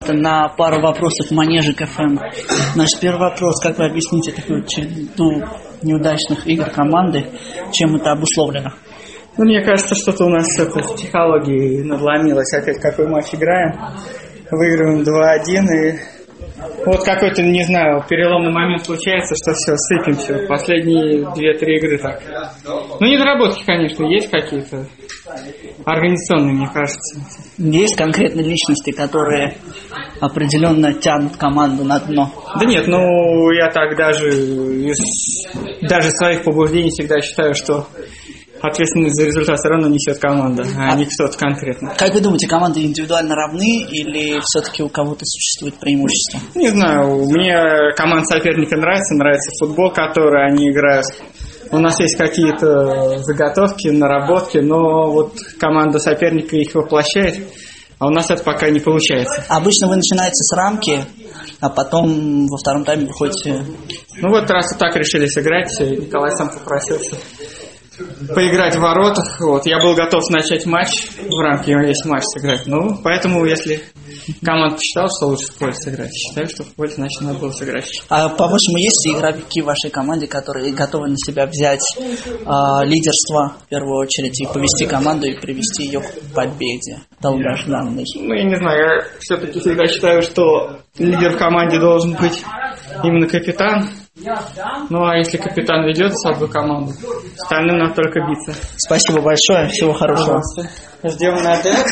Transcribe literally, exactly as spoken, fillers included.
пожалуйста, на пару вопросов Манежик эф эм. Наш первый вопрос. Как вы объясните такую череду неудачных игр команды? Чем это обусловлено? Ну, мне кажется, что-то у нас это с психологией надломилось. Опять какой матч играем, выигрываем два один, и вот какой-то, не знаю, переломный момент случается, что все, сыпемся. Последние две-три игры так. Ну, недоработки, конечно, есть какие-то организационные, мне кажется. Есть конкретные личности, которые определенно тянут команду на дно? Да нет, ну, я так даже из даже своих побуждений всегда считаю, что ответственность за результат все равно несет команда, а, а не кто-то конкретно. Как вы думаете, команды индивидуально равны или все-таки у кого-то существует преимущество? Не знаю, мне команда соперника нравится, нравится футбол, который они играют. У нас есть какие-то заготовки, наработки, но вот команда соперника их воплощает, а у нас это пока не получается. Обычно вы начинаете с рамки, а потом во втором тайме выходите... Ну вот раз вот так решили сыграть, Николай сам попросился поиграть в воротах. Вот. Я был готов начать матч, в рамке есть матч сыграть. Ну, поэтому, если команда посчитала, что лучше в поле сыграть, считаю, что в поле, значит, надо было сыграть. А по-вашему, есть игроки в вашей команде, которые готовы на себя взять а, лидерство, в первую очередь, и повести команду, и привести ее к победе долгожданной? Ну, я не знаю, я все-таки всегда считаю, что лидер в команде должен быть именно капитан. Ну, а если капитан ведет слабую команду, остальным надо только биться. Спасибо большое, всего хорошего. Ждем на